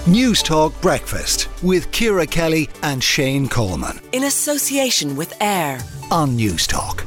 News Talk Breakfast with Ciara Kelly and Shane Coleman. In association with AIR On News Talk.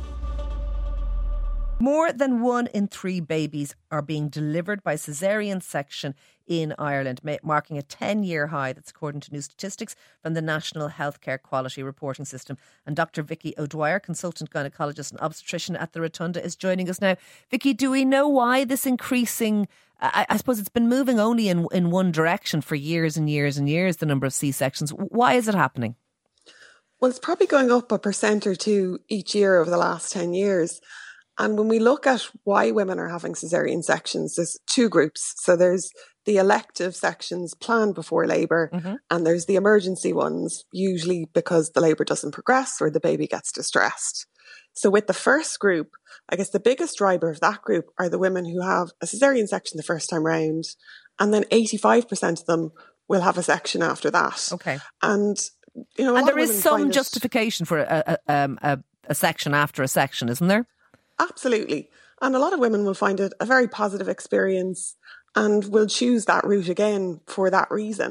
More than 1 in 3 babies are being delivered by caesarean section in Ireland, marking a 10-year high. That's according to new statistics from the National Healthcare Quality Reporting System. And Dr. Vicky O'Dwyer, consultant gynaecologist and obstetrician at the Rotunda, is joining us now. Vicky, do we know why this increasing... I suppose it's been moving only in one direction for years and years and years, the number of C-sections. Why is it happening? Well, it's probably going up 1% or 2% each year over the last 10 years. And when we look at why women are having caesarean sections, there's 2 groups. So there's the elective sections planned before labour, and there's the emergency ones, usually because the labour doesn't progress or the baby gets distressed. So with the first group, I guess the biggest driver of that group are the women who have a caesarean section the first time round, and then 85% of them will have a section after that. Okay. And, you know, and there is some justification for a section after a section, isn't there? Absolutely. And a lot of women will find it a very positive experience and will choose that route again for that reason.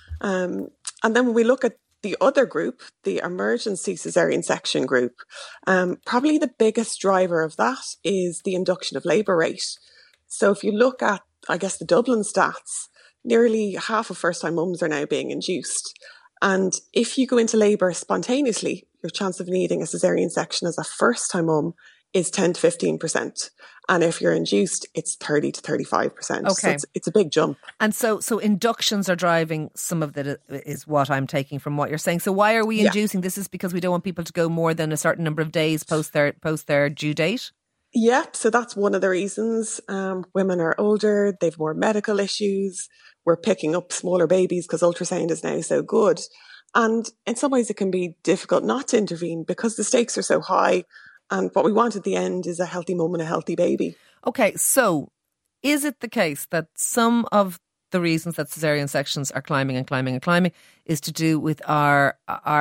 And then when we look at the other group, the emergency caesarean section group, probably the biggest driver of that is the induction of labour rate. So if you look at, I guess, the Dublin stats, nearly half of first-time mums are now being induced. And if you go into labour spontaneously, your chance of needing a caesarean section as a first-time mum is 10 to 15%. And if you're induced, it's 30 to 35%. Okay. So it's a big jump. And so inductions are driving some of that, is what I'm taking from what you're saying. So why are we inducing? This is because we don't want people to go more than a certain number of days post their due date? Yeah, so that's one of the reasons. Women are older, they've more medical issues. We're picking up smaller babies because ultrasound is now so good. And in some ways it can be difficult not to intervene because the stakes are so high. And what we want at the end is a healthy mum and a healthy baby. Okay, so is it the case that some of the reasons that caesarean sections are climbing and climbing and climbing is to do with our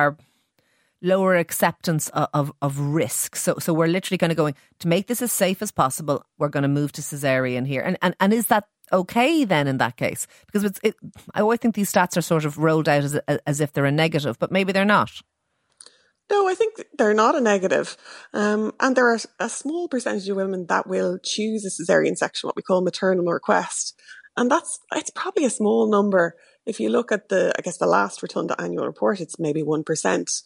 lower acceptance of risk? So we're literally kind of going, to make this as safe as possible, we're going to move to caesarean here. And is that okay then in that case? Because I always think these stats are sort of rolled out as if they're a negative, but maybe they're not. No, I think they're not a negative. And there are a small percentage of women that will choose a caesarean section, what we call maternal request. And it's probably a small number. If you look at the last Rotunda annual report, it's maybe 1%.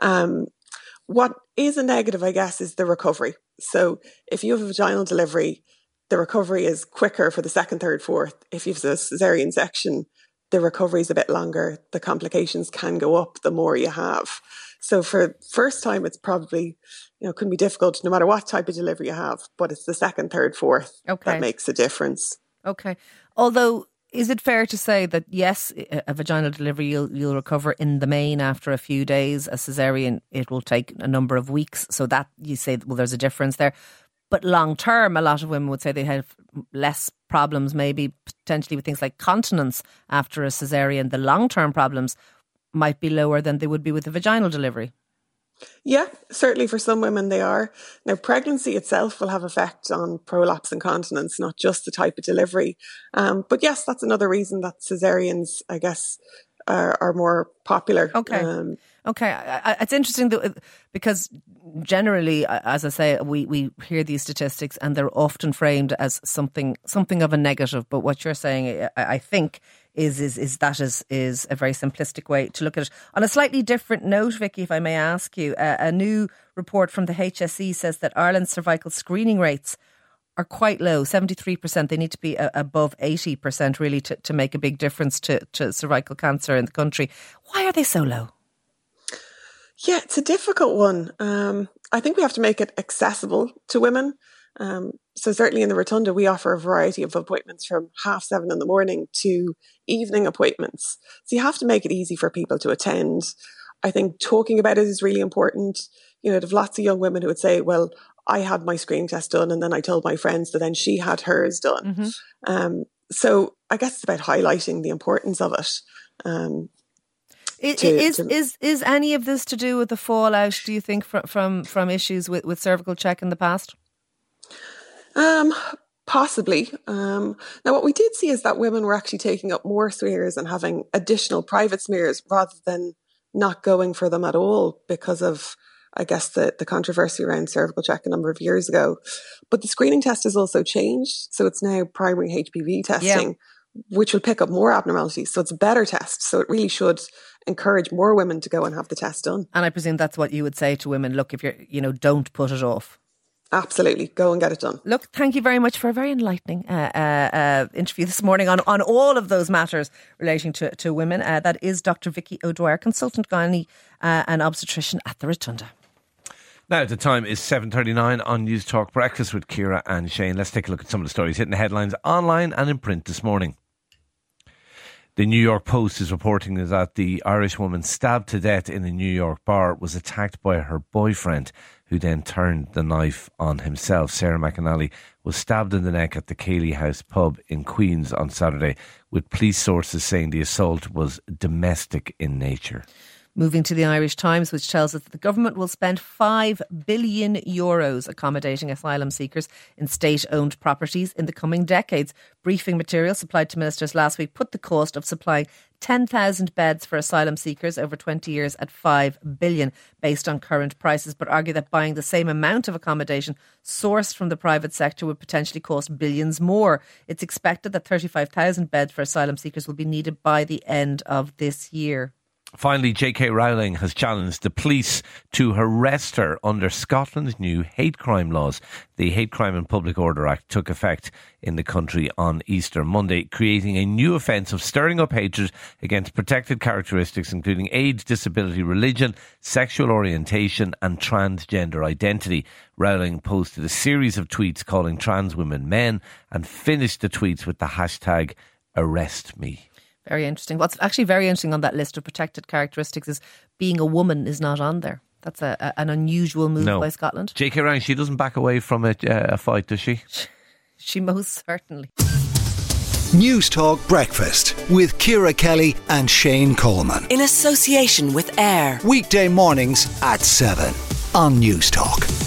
What is a negative, I guess, is the recovery. So if you have a vaginal delivery, the recovery is quicker for the second, third, fourth. If you have a caesarean section, the recovery is a bit longer. The complications can go up the more you have. So for first time, it's probably, can be difficult no matter what type of delivery you have, but it's the second, third, fourth that makes a difference. Okay. Although, is it fair to say that, yes, a vaginal delivery, you'll recover in the main after a few days. A caesarean, it will take a number of weeks. So that you say, well, there's a difference there. But long term, a lot of women would say they have less problems, maybe potentially with things like continence after a caesarean. The long term problems might be lower than they would be with a vaginal delivery. Yeah, certainly for some women they are. Now, pregnancy itself will have effect on prolapse and continence, not just the type of delivery. But yes, that's another reason that caesareans, I guess, are more popular. Okay. It's interesting because generally, as I say, we hear these statistics and they're often framed as something of a negative. But what you're saying, I think, is a very simplistic way to look at it. On a slightly different note, Vicky, if I may ask you, a new report from the HSE says that Ireland's cervical screening rates are quite low, 73%. They need to be above 80% really to make a big difference to cervical cancer in the country. Why are they so low? Yeah, it's a difficult one. I think we have to make it accessible to women. So certainly in the Rotunda, we offer a variety of appointments from 7:30 in the morning to evening appointments. So you have to make it easy for people to attend. I think talking about it is really important. There's lots of young women who would say, well, I had my screening test done and then I told my friends that then she had hers done. Mm-hmm. So I guess it's about highlighting the importance of it. Is any of this to do with the fallout, do you think, from issues with cervical check in the past? Possibly. Now, what we did see is that women were actually taking up more smears and having additional private smears rather than not going for them at all because of, I guess, the controversy around cervical check a number of years ago. But the screening test has also changed. So it's now primary HPV testing, which will pick up more abnormalities. So it's a better test. So it really should encourage more women to go and have the test done. And I presume that's what you would say to women. Look, if you're, don't put it off. Absolutely. Go and get it done. Look, thank you very much for a very enlightening interview this morning on all of those matters relating to women. That is Dr. Vicky O'Dwyer, consultant gynae and obstetrician at the Rotunda. Now the time is 7:39 on News Talk Breakfast with Ciara and Shane. Let's take a look at some of the stories hitting the headlines online and in print this morning. The New York Post is reporting that the Irish woman stabbed to death in a New York bar was attacked by her boyfriend, who then turned the knife on himself. Sarah McAnally was stabbed in the neck at the Cayley House pub in Queens on Saturday, with police sources saying the assault was domestic in nature. Moving to the Irish Times, which tells us that the government will spend €5 billion accommodating asylum seekers in state-owned properties in the coming decades. Briefing material supplied to ministers last week put the cost of supplying 10,000 beds for asylum seekers over 20 years at $5 billion based on current prices, but argue that buying the same amount of accommodation sourced from the private sector would potentially cost billions more. It's expected that 35,000 beds for asylum seekers will be needed by the end of this year. Finally, J.K. Rowling has challenged the police to arrest her under Scotland's new hate crime laws. The Hate Crime and Public Order Act took effect in the country on Easter Monday, creating a new offence of stirring up hatred against protected characteristics including age, disability, religion, sexual orientation and transgender identity. Rowling posted a series of tweets calling trans women men and finished the tweets with the hashtag #ArrestMe. Very interesting. What's actually very interesting on that list of protected characteristics is being a woman is not on there. That's an unusual move by Scotland. J.K. Rowling, she doesn't back away from a fight, does she? She most certainly. News Talk Breakfast with Ciara Kelly and Shane Coleman. In association with AIR. Weekday mornings at 7 on News Talk.